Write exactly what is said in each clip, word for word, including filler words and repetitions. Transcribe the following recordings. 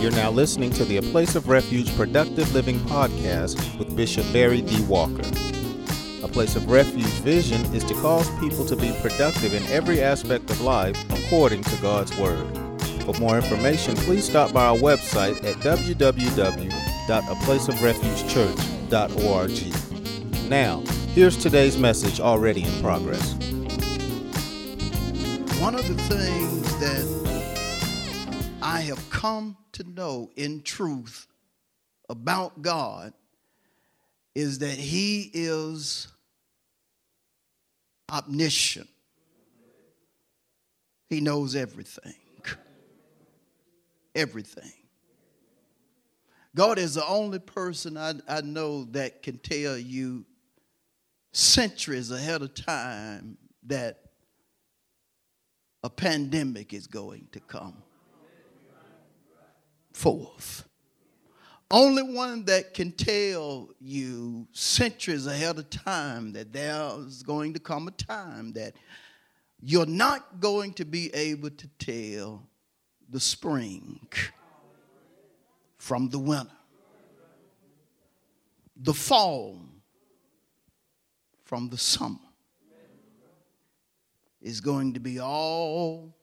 You're now listening to the A Place of Refuge Productive Living podcast with Bishop Barry D. Walker. A Place of Refuge vision is to cause people to be productive in every aspect of life according to God's Word. For more information, please stop by our website at w w w dot a place of refuge church dot org. Now, here's today's message already in progress. One of the things that I have come to know in truth about God is that He is omniscient. He knows everything. Everything. God is the only person I, I know that can tell you centuries ahead of time that a pandemic is going to come forth. Only one that can tell you centuries ahead of time that there's going to come a time that you're not going to be able to tell the spring from the winter, the fall from the summer. Is going to be all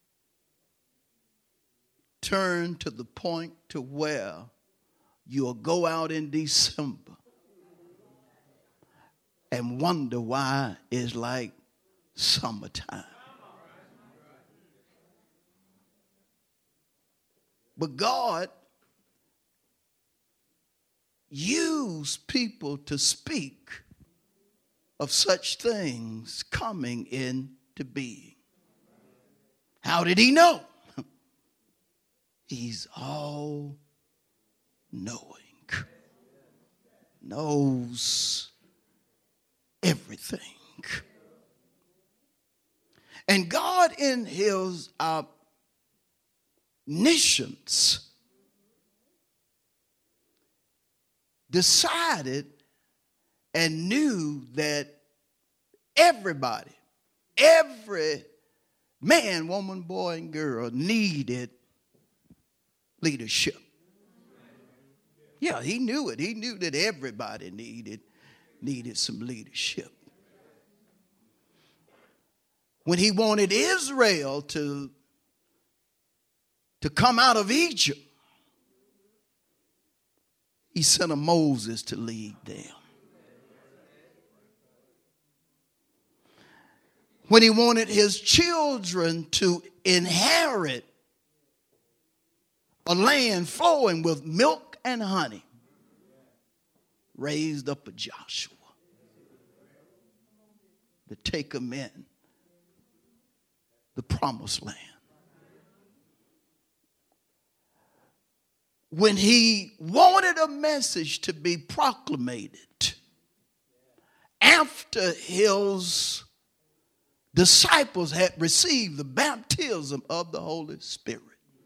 turned to the point to where you'll go out in December and wonder why it's like summertime. But God used people to speak of such things coming into being. How did He know? He's all knowing. Knows everything. And God in His omniscience decided and knew that everybody, every man, woman, boy, and girl needed leadership. Yeah, He knew it. He knew that everybody needed, needed some leadership. When He wanted Israel to, to come out of Egypt, He sent a Moses to lead them. When He wanted His children to inherit a land flowing with milk and honey, raised up a Joshua to take them in the promised land. When He wanted a message to be proclamated after His disciples had received the baptism of the Holy Spirit,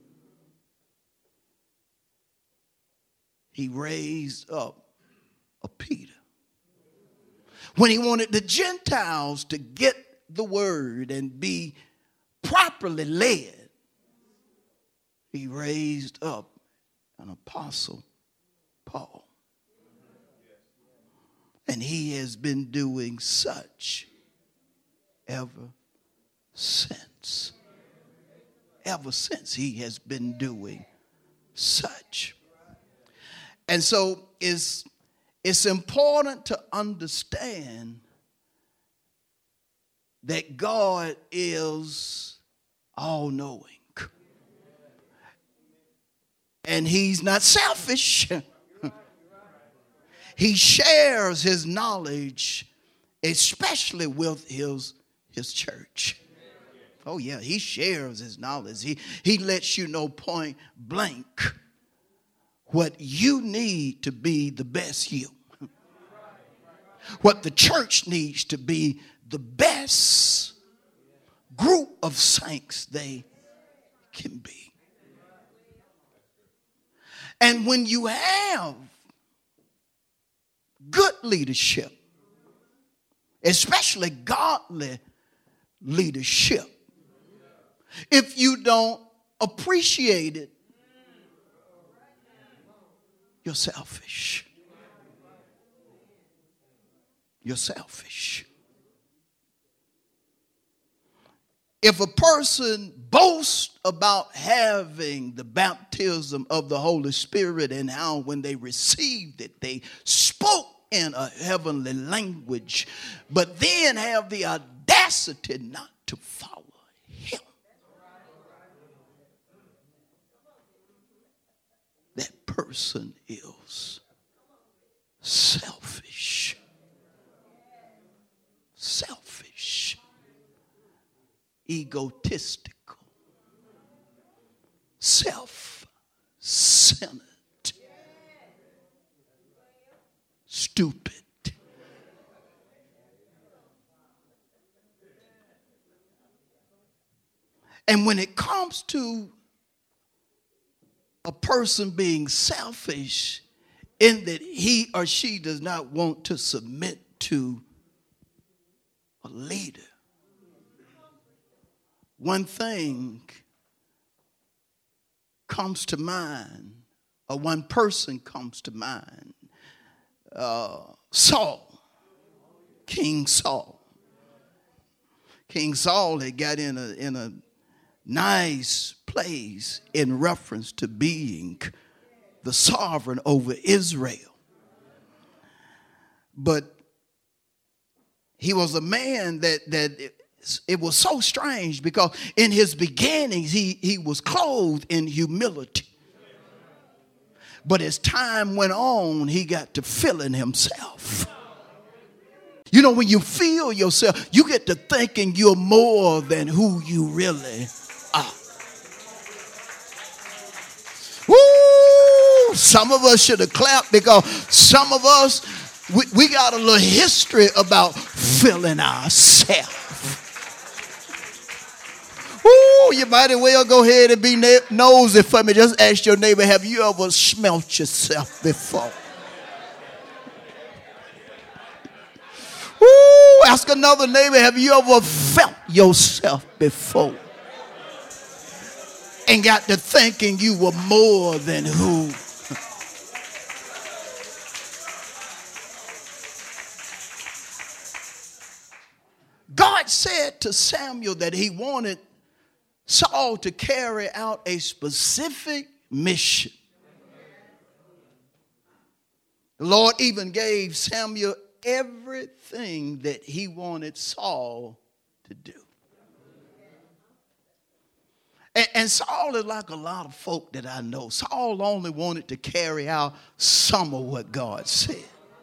He raised up a Peter. When He wanted the Gentiles to get the word and be properly led, He raised up an apostle, Paul. And He has been doing such ever since. Ever since He has been doing such. And so it's, it's important to understand that God is all-knowing. And He's not selfish. He shares His knowledge, especially with His, his church. Oh, yeah, He shares His knowledge. He, he lets you know point blank what you need to be the best you. What the church needs to be the best group of saints they can be. And when you have good leadership, especially godly leadership, if you don't appreciate it, You're selfish. You're selfish. If a person boasts about having the baptism of the Holy Spirit and how when they received it, they spoke in a heavenly language, but then have the audacity not to follow him, that person is selfish. Selfish. Egotistical. Self-centered. Stupid. And when it comes to a person being selfish in that he or she does not want to submit to a leader, one thing comes to mind, or one person comes to mind. Uh, Saul, King Saul. King Saul had got in a, in a nice place in reference to being the sovereign over Israel. But he was a man that, that it, it was so strange because in his beginnings he, he was clothed in humility. But as time went on, he got to feeling himself. You know, when you feel yourself, you get to thinking you're more than who you really are. Woo! Some of us should have clapped because some of us, we, we got a little history about feeling ourselves. Ooh, you might as well go ahead and be nosy for me. Just ask your neighbor, have you ever smelt yourself before? Ooh, ask another neighbor, have you ever felt yourself before? And got to thinking you were more than who? God said to Samuel that he wanted Saul to carry out a specific mission. The Lord even gave Samuel everything that he wanted Saul to do. And, and Saul is like a lot of folk that I know. Saul only wanted to carry out some of what God said.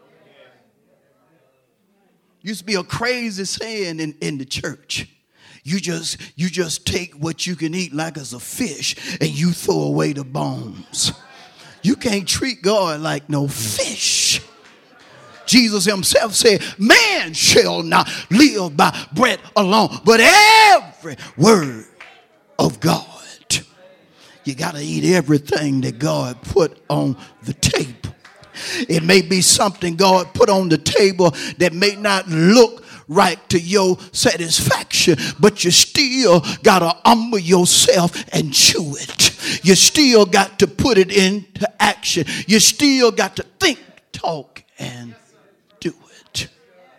Used to be a crazy saying in, in the church. You just, you just take what you can eat like as a fish and you throw away the bones. You can't treat God like no fish. Jesus himself said, man shall not live by bread alone, but every word of God. You got to eat everything that God put on the table. It may be something God put on the table that may not look right to your satisfaction, but you still got to humble yourself and chew it. You still got to put it into action. You still got to think, talk, and do it.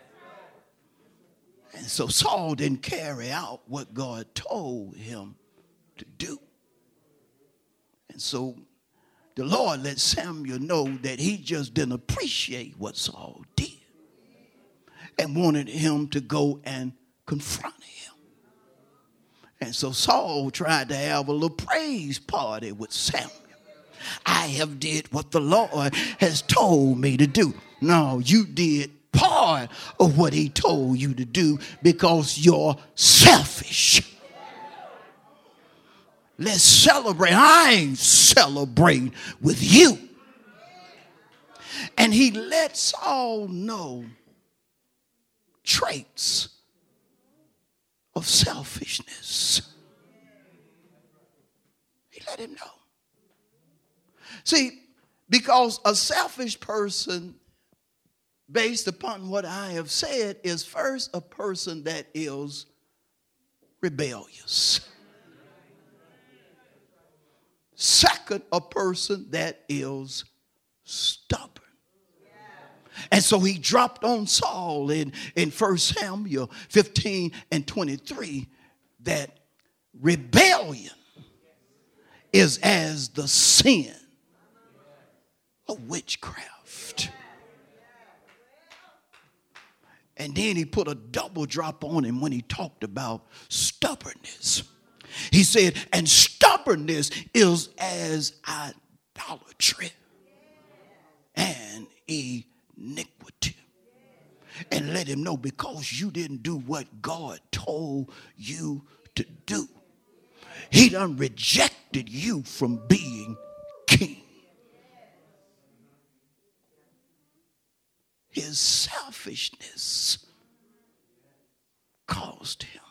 And so Saul didn't carry out what God told him to do. And so the Lord let Samuel know that he just didn't appreciate what Saul did and wanted him to go and confront him. And so Saul tried to have a little praise party with Samuel. I have did what the Lord has told me to do. No, you did part of what he told you to do because you're selfish. Let's celebrate. I celebrate with you. And he lets all know traits of selfishness. He let him know. See, because a selfish person, based upon what I have said, is first a person that is rebellious. Second, a person that is stubborn. And so he dropped on Saul in, in First Samuel fifteen and twenty-three that rebellion is as the sin of witchcraft. And then he put a double drop on him when he talked about stubbornness. He said, and stubbornness is as idolatry and iniquity. And let him know, because you didn't do what God told you to do, he done rejected you from being king. His selfishness caused him.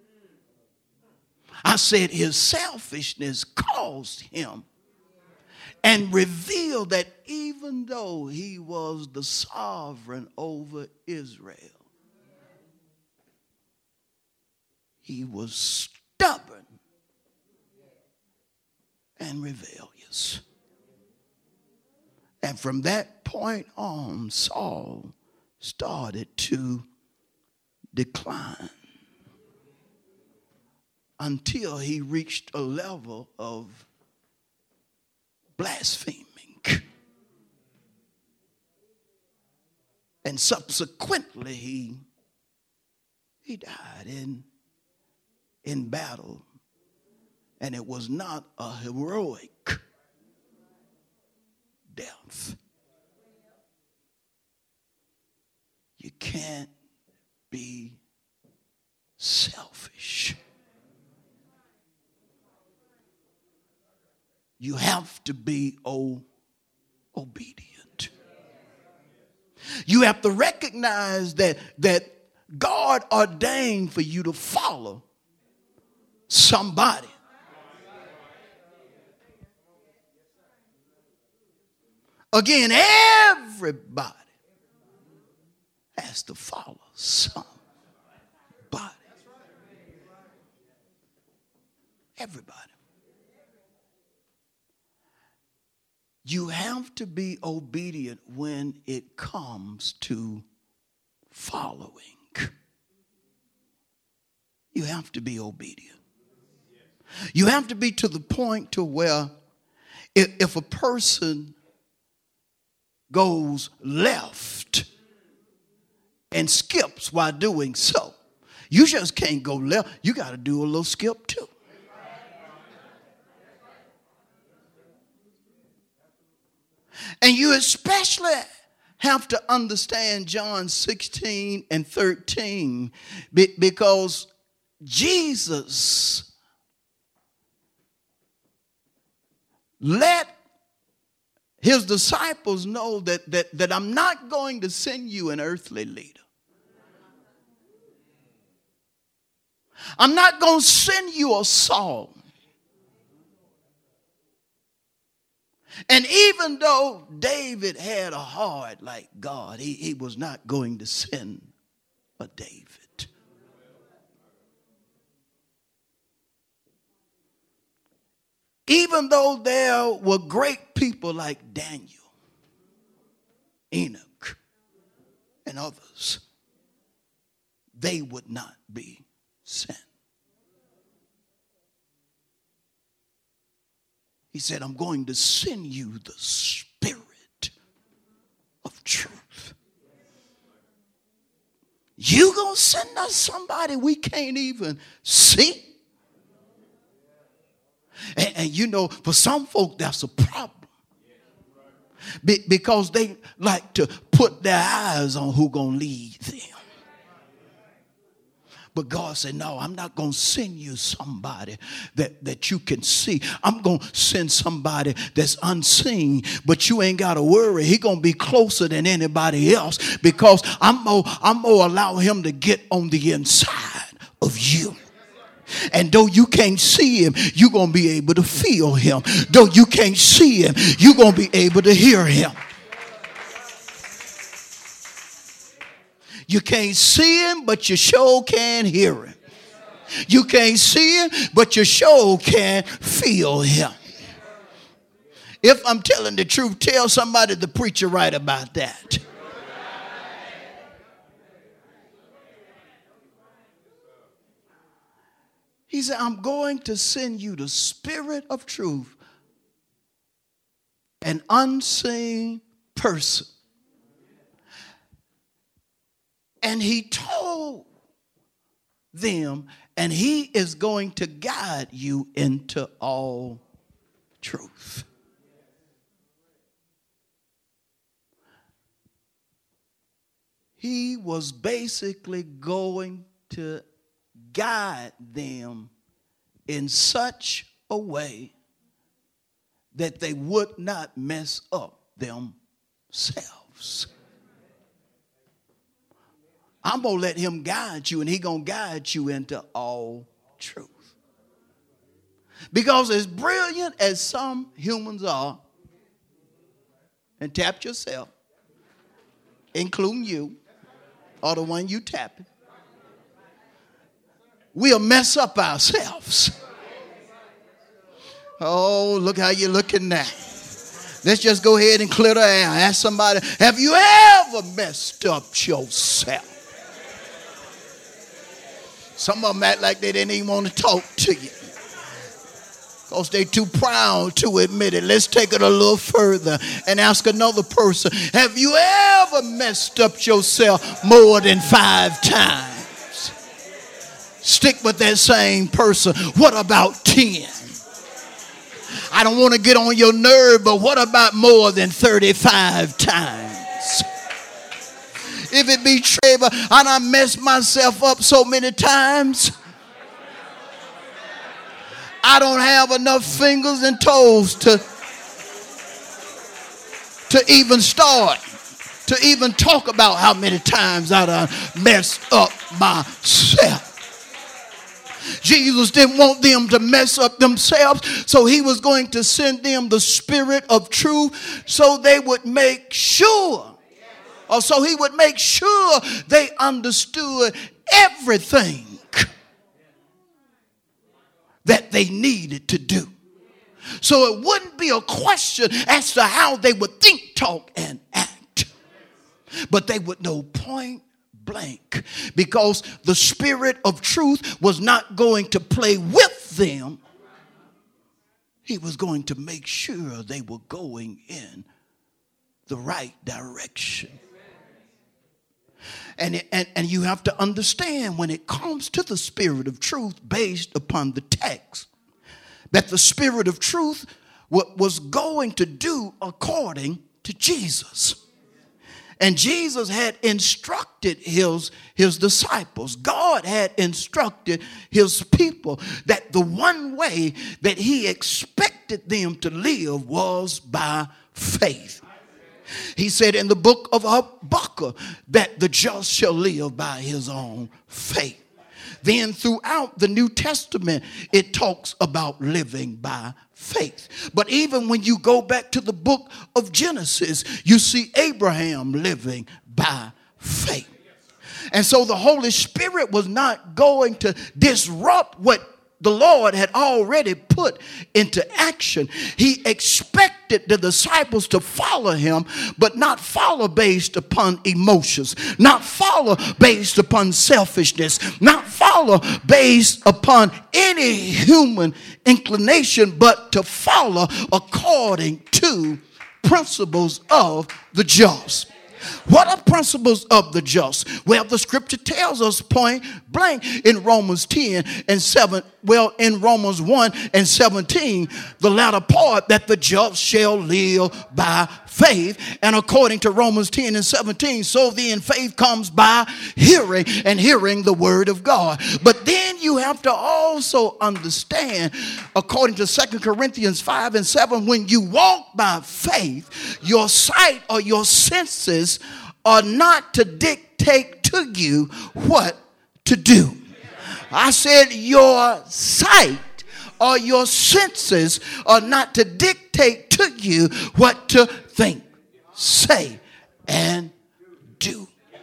I said his selfishness caused him and revealed that even though he was the sovereign over Israel, he was stubborn and rebellious. And from that point on, Saul started to decline until he reached a level of blaspheming. And subsequently he he died in in battle. And it was not a heroic death. You can't be selfish. You have to be o- obedient. You have to recognize that, that God ordained for you to follow somebody. Again, everybody has to follow somebody. Everybody. You have to be obedient when it comes to following. You have to be obedient. You have to be to the point to where if, if a person goes left and skips while doing so, you just can't go left. You got to do a little skip too. And you especially have to understand John sixteen and thirteen, because Jesus let his disciples know that, that, that I'm not going to send you an earthly leader. I'm not going to send you a Saul. And even though David had a heart like God, he, he was not going to send a David. Even though there were great people like Daniel, Enoch, and others, they would not be sent. He said, I'm going to send you the Spirit of truth. You gonna send us somebody we can't even see? And, and you know, for some folk, that's a problem. Be, because they like to put their eyes on who gonna lead them. But God said, no, I'm not going to send you somebody that, that you can see. I'm going to send somebody that's unseen, but you ain't got to worry. He's going to be closer than anybody else, because I'm going I'm to allow him to get on the inside of you. And though you can't see him, you're going to be able to feel him. Though you can't see him, you're going to be able to hear him. You can't see him, but you sure can hear him. You can't see him, but you sure can feel him. If I'm telling the truth, tell somebody the preacher right about that. He said, I'm going to send you the Spirit of truth, an unseen person. And he told them, and he is going to guide you into all truth. He was basically going to guide them in such a way that they would not mess up themselves. I'm going to let him guide you, and he's going to guide you into all truth. Because as brilliant as some humans are, and tap yourself, including you, or the one you tapping, we'll mess up ourselves. Oh, look how you're looking now. Let's just go ahead and clear the air. Ask somebody, have you ever messed up yourself? Some of them act like they didn't even want to talk to you, because they're too proud to admit it. Let's take it a little further and ask another person, have you ever messed up yourself more than five times? Stick with that same person. What about ten? I don't want to get on your nerve, but what about more than thirty-five times? If it be Trevor, and I messed myself up so many times, I don't have enough fingers and toes to, to even start, to even talk about how many times I done messed up myself. Jesus didn't want them to mess up themselves, so he was going to send them the Spirit of truth so they would make sure, or so he would make sure they understood everything that they needed to do. So it wouldn't be a question as to how they would think, talk, and act, but they would know point blank, because the Spirit of truth was not going to play with them. He was going to make sure they were going in the right direction. And, and, and you have to understand, when it comes to the Spirit of truth based upon the text, that the Spirit of truth was going to do according to Jesus. And Jesus had instructed his, his disciples. God had instructed his people that the one way that he expected them to live was by faith. He said in the book of Habakkuk that the just shall live by his own faith. Then throughout the New Testament, it talks about living by faith. But even when you go back to the book of Genesis, you see Abraham living by faith. And so the Holy Spirit was not going to disrupt what the Lord had already put into action. He expected the disciples to follow him, but not follow based upon emotions, not follow based upon selfishness, not follow based upon any human inclination, but to follow according to principles of the just. What are principles of the just? Well, the scripture tells us point blank in Romans ten and seven, well, in Romans one and seventeen, the latter part, that the just shall live by faith. And according to Romans ten and seventeen, so then faith comes by hearing, and hearing the word of God. But then you have to also understand, according to Second Corinthians five and seven, when you walk by faith, your sight or your senses are not to dictate to you what to do. I said your sight or your senses are not to dictate to you what to think, say, and do.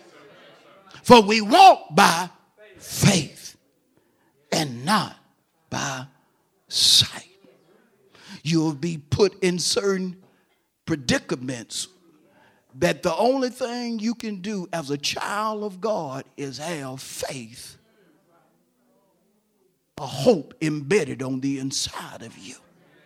For we walk by faith and not by sight. You'll be put in certain predicaments that the only thing you can do as a child of God is have faith, a hope embedded on the inside of you.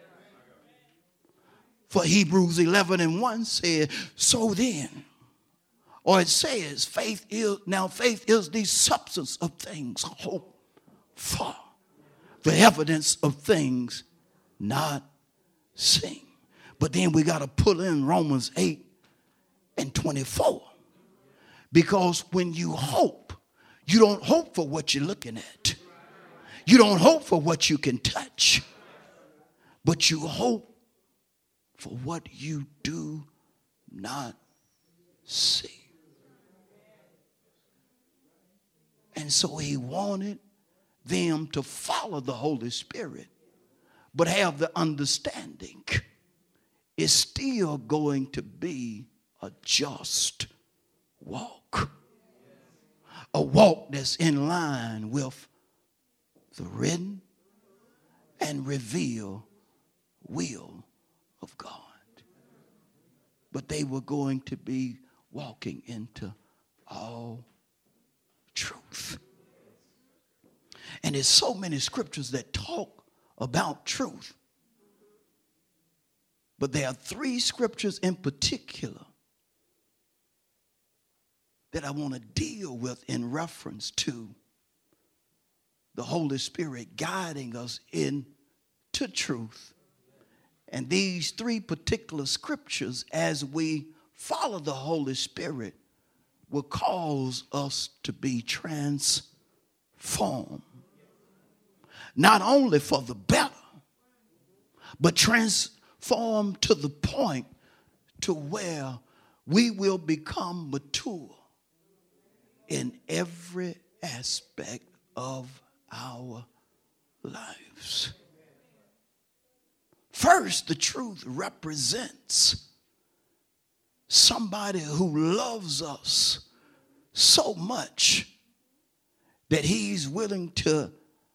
For Hebrews eleven and one said, so then, or it says, faith is, now faith is the substance of things hoped for, the evidence of things not seen. But then we got to pull in Romans eight and twenty-four. Because when you hope, you don't hope for what you're looking at. You don't hope for what you can touch. But you hope for what you do not see. And so he wanted them to follow the Holy Spirit, but have the understanding it's still going to be a just walk. A walk that's in line with the written and revealed will of God. But they were going to be walking into all truth. And there's so many scriptures that talk about truth. But there are three scriptures in particular that I want to deal with in reference to the Holy Spirit guiding us into truth. And these three particular scriptures, as we follow the Holy Spirit, will cause us to be transformed. Not only for the better, but transformed to the point to where we will become mature in every aspect of our lives. First, the truth represents somebody who loves us so much that he's willing to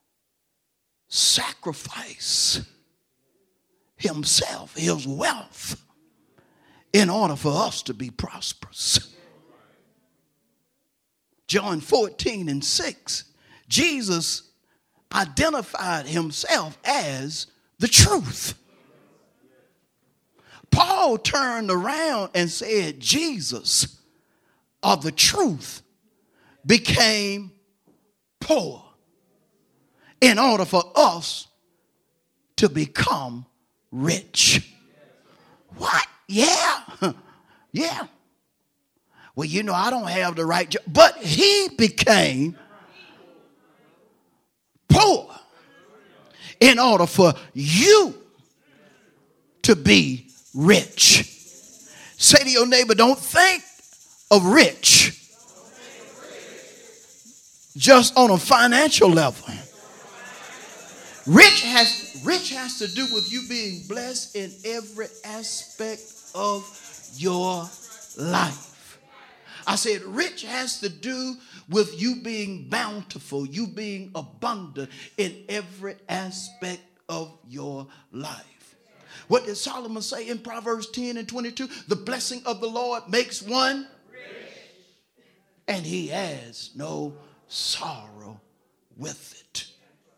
sacrifice himself, his wealth, in order for us to be prosperous. John fourteen and six, Jesus identified himself as the truth. Paul turned around and said, Jesus of the truth became poor in order for us to become rich. What? Yeah. Yeah. Well, you know, I don't have the right job. But he became poor in order for you to be rich. Say to your neighbor, don't think of rich just on a financial level. Rich has, rich has to do with you being blessed in every aspect of your life. I said rich has to do with you being bountiful, you being abundant in every aspect of your life. What did Solomon say in Proverbs ten and twenty-two? The blessing of the Lord makes one rich, and he has no sorrow with it.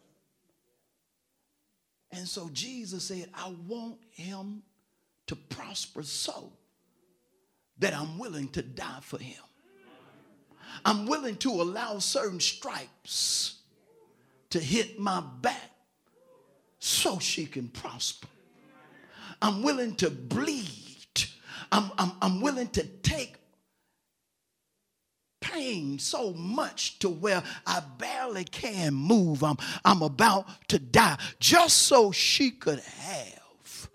And so Jesus said, I want him to prosper so that I'm willing to die for him. I'm willing to allow certain stripes to hit my back so she can prosper. I'm willing to bleed. I'm, I'm, I'm willing to take pain so much to where I barely can move. I'm, I'm about to die just so she could have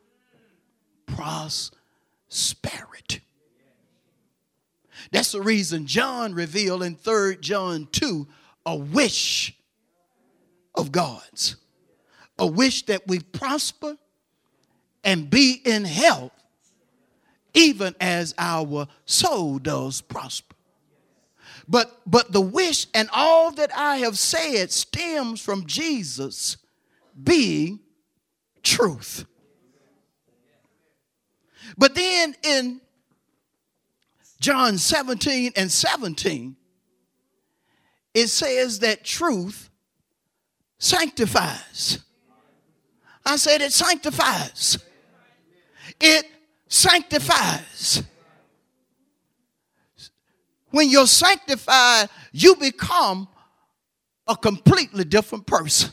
prosperity. That's the reason John revealed in Third John two a wish of God's. A wish that we prosper and be in health even as our soul does prosper. But, but the wish and all that I have said stems from Jesus being truth. But then in John seventeen and seventeen, it says that truth sanctifies. I said it sanctifies. It sanctifies. When you're sanctified, you become a completely different person.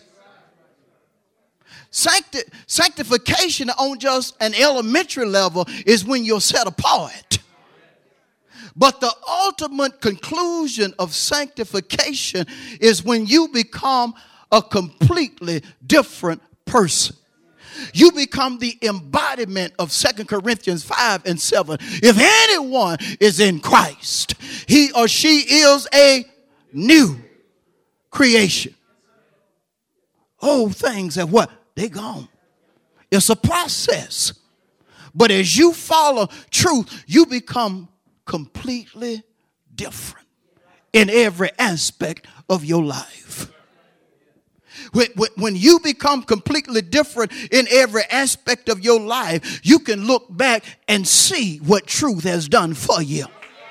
Sancti- sanctification on just an elementary level is when you're set apart. But the ultimate conclusion of sanctification is when you become a completely different person. You become the embodiment of Second Corinthians five and seven. If anyone is in Christ, he or she is a new creation. Old things have what? They gone. It's a process. But as you follow truth, you become completely different in every aspect of your life. When, when you become completely different in every aspect of your life, you can look back and see what truth has done for you.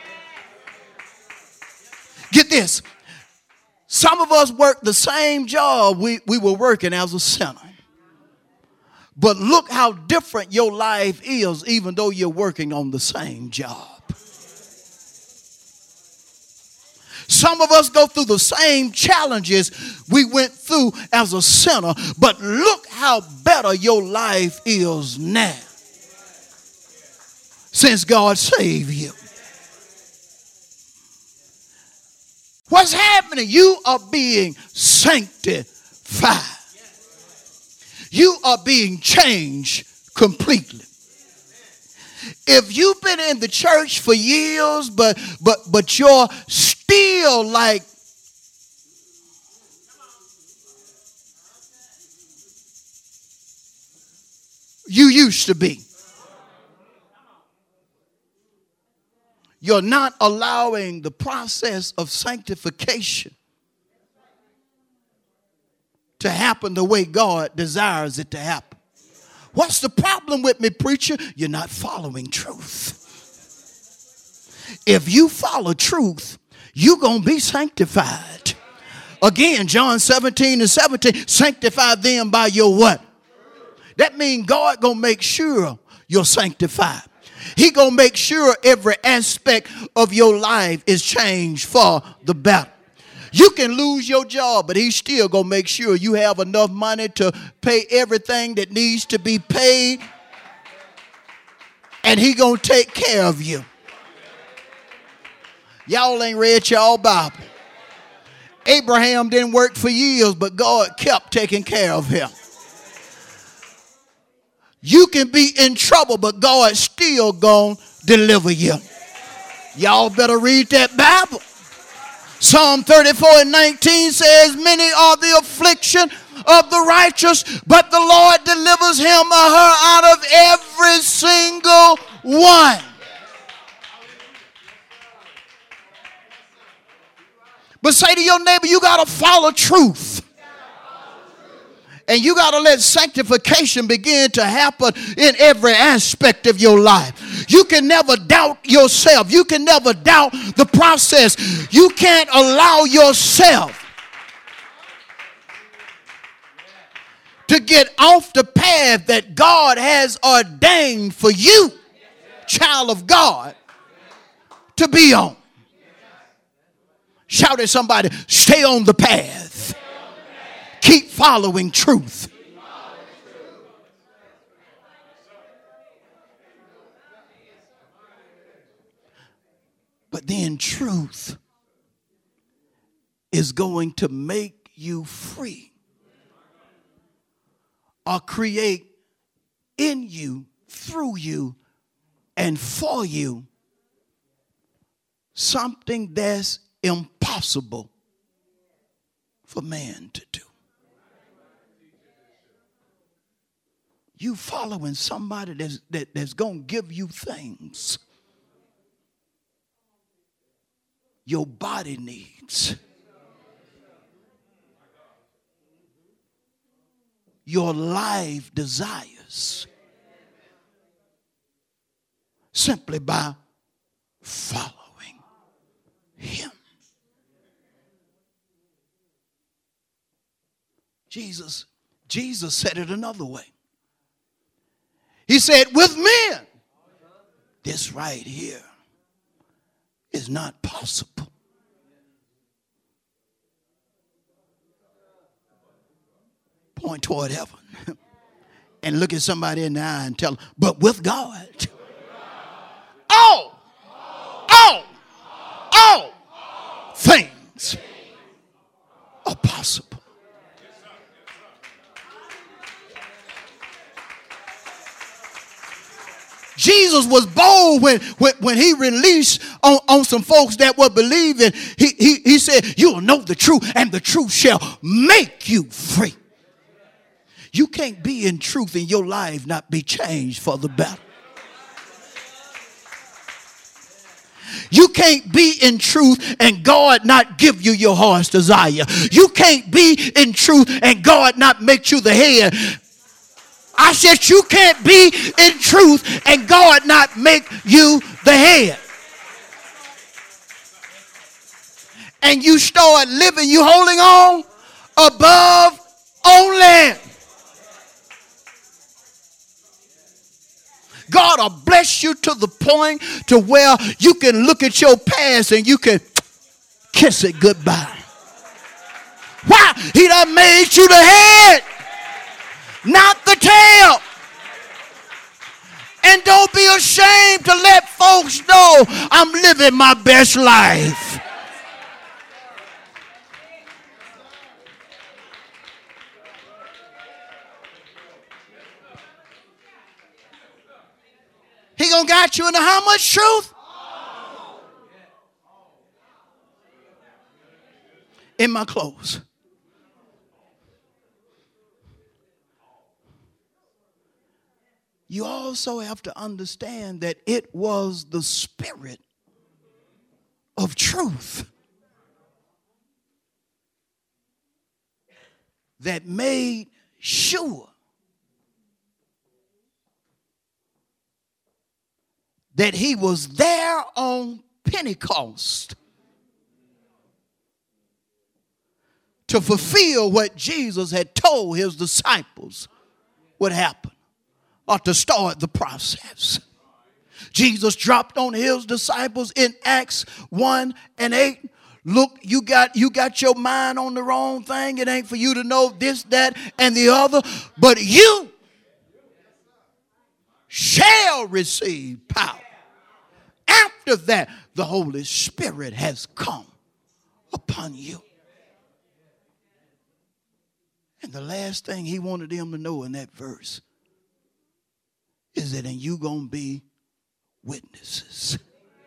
Get this. Some of us work the same job we, we were working as a sinner. But look how different your life is, even though you're working on the same job. Some of us go through the same challenges we went through as a sinner, but look how better your life is now since God saved you. What's happening? You are being sanctified. You are being changed completely. If you've been in the church for years, but but but you're still like you used to be, you're not allowing the process of sanctification to happen the way God desires it to happen. What's the problem with me, preacher? You're not following truth. If you follow truth, you're going to be sanctified. Again, John seventeen and seventeen, sanctify them by your what? That means God going to make sure you're sanctified. He going to make sure every aspect of your life is changed for the better. You can lose your job, but he's still going to make sure you have enough money to pay everything that needs to be paid. And he going to take care of you. Y'all ain't read y'all Bible. Abraham didn't work for years, but God kept taking care of him. You can be in trouble, but God still going to deliver you. Y'all better read that Bible. Psalm thirty-four and nineteen says, many are the affliction of the righteous, but the Lord delivers him or her out of every single one. But say to your neighbor, you got to follow truth. And you got to let sanctification begin to happen in every aspect of your life. You can never doubt yourself. You can never doubt the process. You can't allow yourself to get off the path that God has ordained for you, child of God, to be on. Shout at somebody, stay on the path. Keep following truth. But then truth is going to make you free or create in you, through you, and for you something that's impossible for man to do. You following somebody that's, that, that's going to give you things your body needs, your life desires. simply by following him. Jesus, Jesus said it another way. He said, with men, this right here is not possible. Point toward heaven and look at somebody in the eye and tell them, but with God, all, all, all things are possible. Jesus was bold when, when, when he released on, on some folks that were believing. He, he, he said, you will know the truth, and the truth shall make you free. You can't be in truth in your life not be changed for the better. You can't be in truth and God not give you your heart's desire. You can't be in truth and God not make you the head. I said you can't be in truth and God not make you the head. And you start living, you holding on above only. God will bless you to the point to where you can look at your past and you can kiss it goodbye. Why? He done made you the head, not the tail. And don't be ashamed to let folks know I'm living my best life. He gonna guide you into how much truth? In my clothes. You also have to understand that it was the Spirit of truth that made sure that he was there on Pentecost to fulfill what Jesus had told his disciples would happen, or to start the process. Jesus dropped on his disciples in Acts one and eight. Look, you got you got your mind on the wrong thing. It ain't for you to know this, that, and the other, but you shall receive power. After that, the Holy Spirit has come upon you. And the last thing he wanted them to know in that verse is that and you going to be witnesses.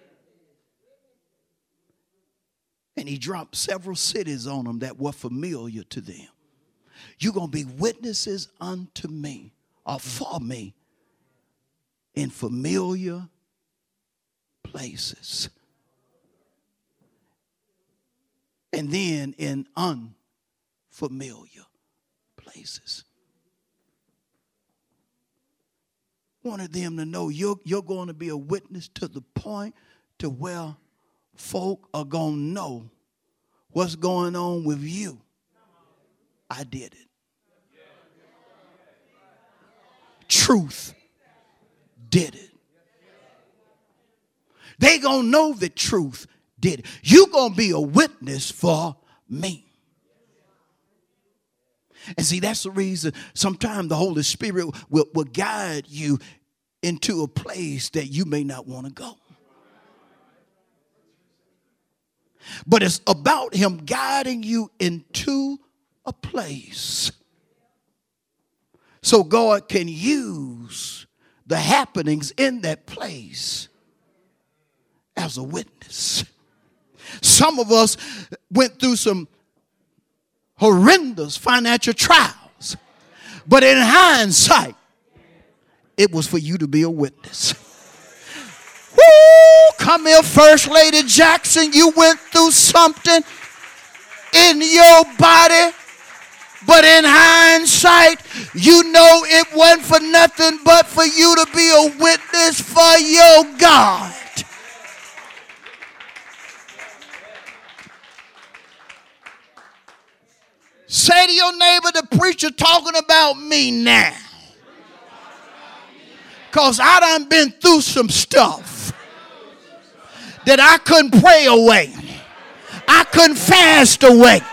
And he dropped several cities on them that were familiar to them. You're going to be witnesses unto me, or for me, in familiar places. And then in unfamiliar places. Wanted them to know you're, you're going to be a witness to the point to where folk are going to know what's going on with you. I did it. Truth did it. They going to know the truth did it. You're going to be a witness for me. And see, that's the reason sometimes the Holy Spirit will, will guide you into a place that you may not want to go. But it's about him guiding you into a place so God can use the happenings in that place as a witness. Some of us went through some horrendous financial trials, but in hindsight, it was for you to be a witness. Woo! Come here, First Lady Jackson. You went through something in your body But in hindsight, you know it wasn't for nothing but for you to be a witness for your God. Say to your neighbor, the preacher talking about me now. Because I done been through some stuff that I couldn't pray away. I couldn't fast away.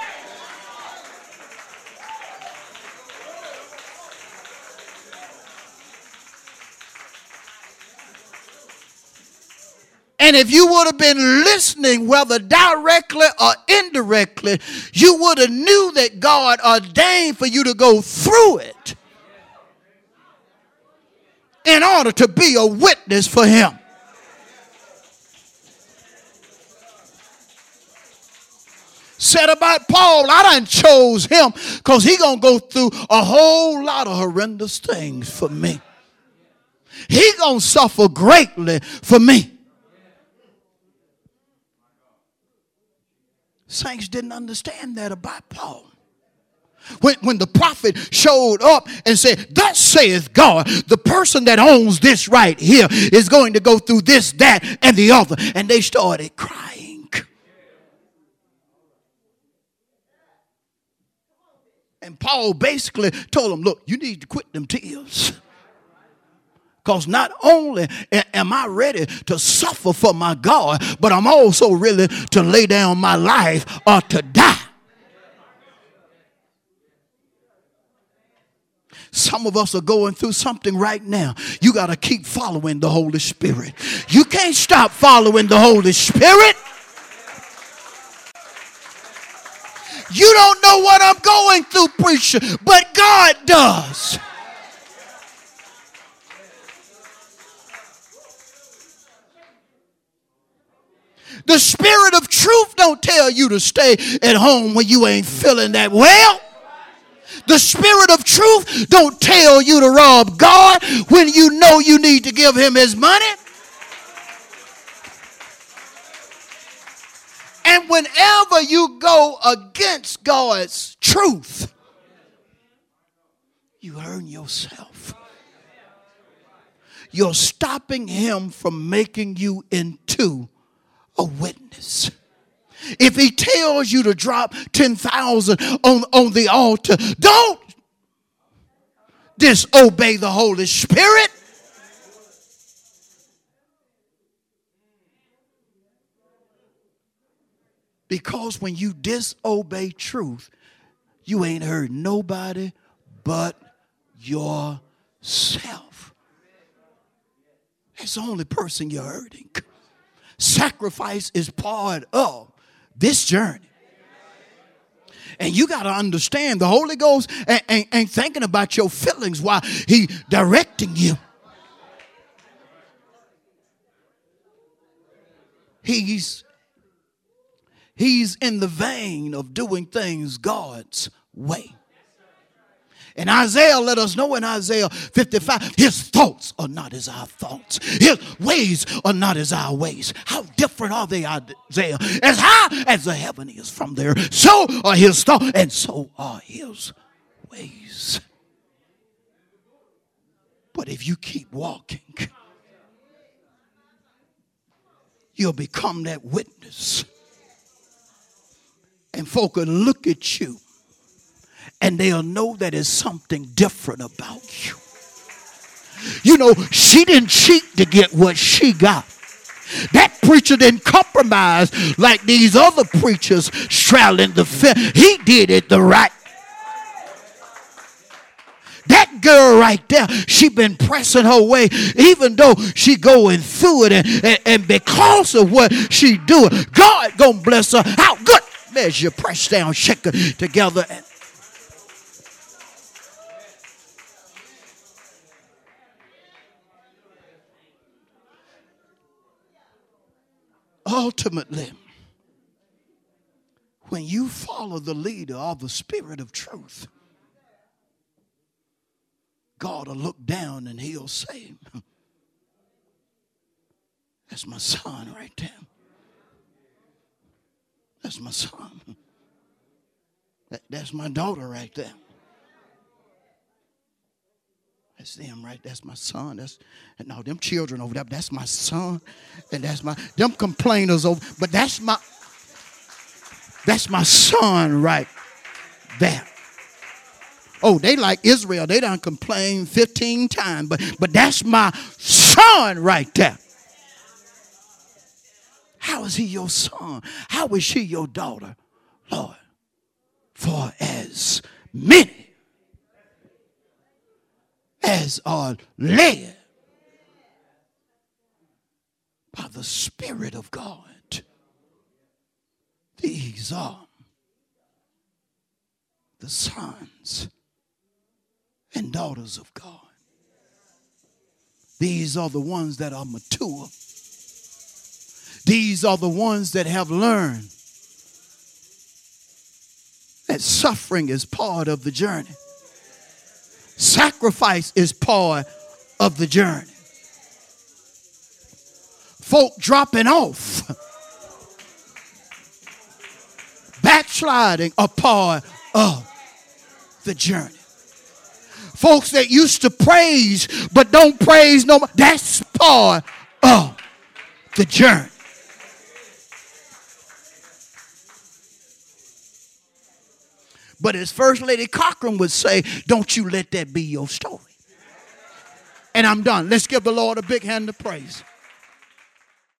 And if you would have been listening, whether directly or indirectly, you would have knew that God ordained for you to go through it in order to be a witness for him. Said about Paul, I done chose him because he gonna go through a whole lot of horrendous things for me. He gonna suffer greatly for me. Saints didn't understand that about Paul. When, when the prophet showed up and said, thus saith God, the person that owns this right here is going to go through this, that, and the other. And they started crying. And Paul basically told them, look, you need to quit them tears. Because not only am I ready to suffer for my God, but I'm also ready to lay down my life or to die. Some of us are going through something right now. You got to keep following the Holy Spirit. You can't stop following the Holy Spirit. You don't know what I'm going through, preacher, but God does. The Spirit of truth don't tell you to stay at home when you ain't feeling that well. The Spirit of truth don't tell you to rob God when you know you need to give him his money. And whenever you go against God's truth, you hurt yourself. You're stopping him from making you into a witness. If he tells you to drop ten thousand on, on the altar, don't disobey the Holy Spirit. Because when you disobey truth, you ain't hurt nobody but yourself. That's the only person you're hurting. Sacrifice is part of this journey. And you got to understand the Holy Ghost ain't, ain't, ain't thinking about your feelings while he directing you. He's, he's in the vein of doing things God's way. And Isaiah let us know in Isaiah fifty-five, his thoughts are not as our thoughts. His ways are not as our ways. How different are they, Isaiah? As high as the heaven is from there, so are his thoughts, and so are his ways. But if you keep walking, you'll become that witness. And folk will look at you and they'll know that there's something different about you. You know, she didn't cheat to get what she got. That preacher didn't compromise like these other preachers straddling the fence. He did it the right. That girl right there, she been pressing her way, even though she going through it, and, and, and because of what she doing, God gonna bless her. How good? There's your press down, shaker together. And ultimately, when you follow the leader of the Spirit of truth, God will look down and he'll say, that's my son right there. That's my son. That, that's my daughter right there. That's them, right? That's my son. That's no, them children over there. That's my son, and that's my them complainers over. But that's my that's my son right there. Oh, they like Israel. They done complained fifteen times, but but that's my son right there. How is he your son? How is she your daughter, Lord? For as many as are led by the Spirit of God, these are the sons and daughters of God. These are the ones that are mature. These are the ones that have learned that suffering is part of the journey. Sacrifice is part of the journey. Folk dropping off, backsliding are part of the journey. Folks that used to praise but don't praise no more, that's part of the journey. But as First Lady Cochran would say, don't you let that be your story. And I'm done. Let's give the Lord a big hand of praise.